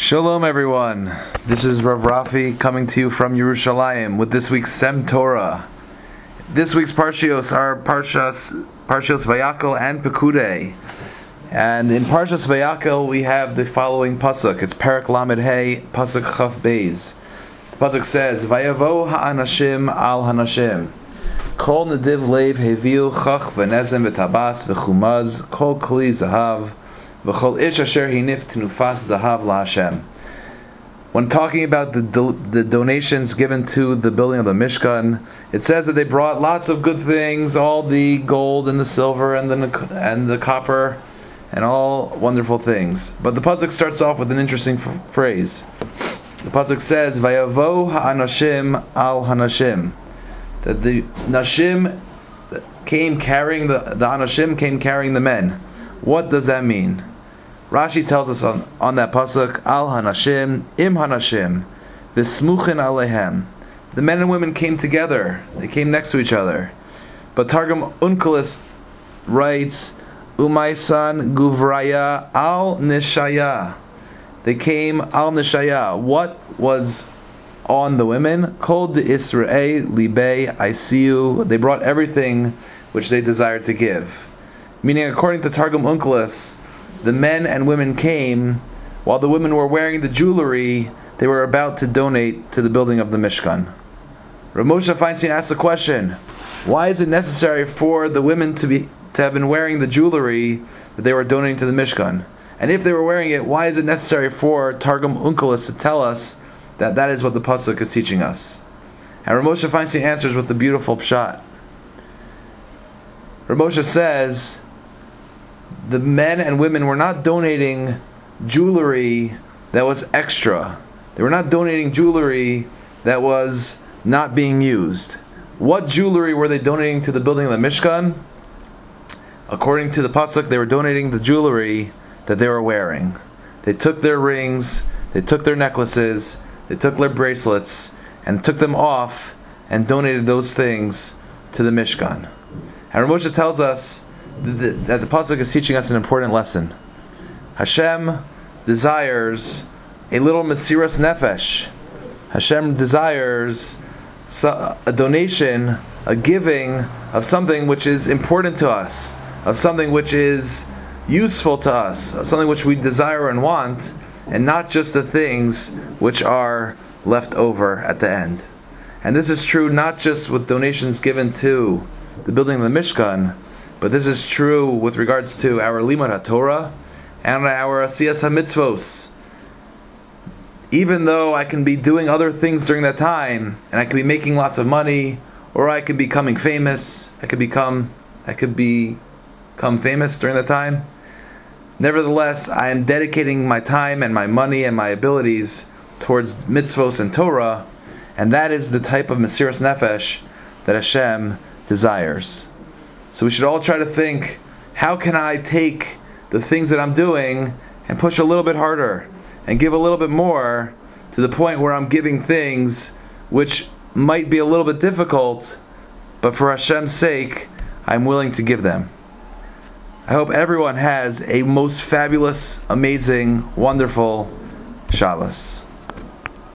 Shalom everyone, this is Rav Rafi coming to you from Yerushalayim with this week's Sem Torah. This week's Parshios are Parshas Vayakel and Pekudei. And in Parshas Vayakel we have the following pasuk. It's Perek Lamed Hey, pasuk Chaf Beis. The pasuk says, Vayavo ha'anashim al hanashim. Kol nediv leiv heviu chach v'nezem v'tabas v'chumaz kol kli zahav. When talking about the donations given to the building of the Mishkan, it says that they brought lots of good things, all the gold and the silver and the copper, and all wonderful things. But the pasuk starts off with an interesting phrase. The pasuk says, "Vayavo ha'anashim al hanashim," that the nashim came carrying the anashim came carrying the men. What does that mean? Rashi tells us on that pasuk, Al Hanashim, Im Hanashim, V'smuchin Alehem. The men and women came together. They came next to each other. But Targum Onkelos writes, Umaisan Guvraya Al Nishaya. They came Al Nishaya. What was on the women? Kol de Israel Libei Isiu. They brought everything which they desired to give. Meaning, according to Targum Onkelos, the men and women came while the women were wearing the jewelry they were about to donate to the building of the Mishkan. Rav Moshe Feinstein asked the question, why is it necessary for the women to have been wearing the jewelry that they were donating to the Mishkan? And if they were wearing it, why is it necessary for Targum Onkelos to tell us that that is what the pasuk is teaching us? And Rav Moshe Feinstein answers with the beautiful pshat. Rav Moshe says, the men and women were not donating jewelry that was extra. They were not donating jewelry that was not being used. What jewelry were they donating to the building of the Mishkan? According to the pasuk, they were donating the jewelry that they were wearing. They took their rings, they took their necklaces, they took their bracelets, and took them off and donated those things to the Mishkan. And Rav Moshe tells us that the pasuk is teaching us an important lesson. Hashem desires a little mesiras nefesh. Hashem desires a donation, a giving of something which is important to us, of something which is useful to us, of something which we desire and want, and not just the things which are left over at the end. And this is true not just with donations given to the building of the Mishkan, but this is true with regards to our Limud HaTorah and our Asiyas HaMitzvos. Even though I can be doing other things during that time, and I could be making lots of money, or I could be becoming famous, I could become famous during that time, nevertheless, I am dedicating my time and my money and my abilities towards mitzvos and Torah, and that is the type of mesiras nefesh that Hashem desires. So we should all try to think, how can I take the things that I'm doing and push a little bit harder and give a little bit more, to the point where I'm giving things which might be a little bit difficult, but for Hashem's sake, I'm willing to give them. I hope everyone has a most fabulous, amazing, wonderful Shabbos.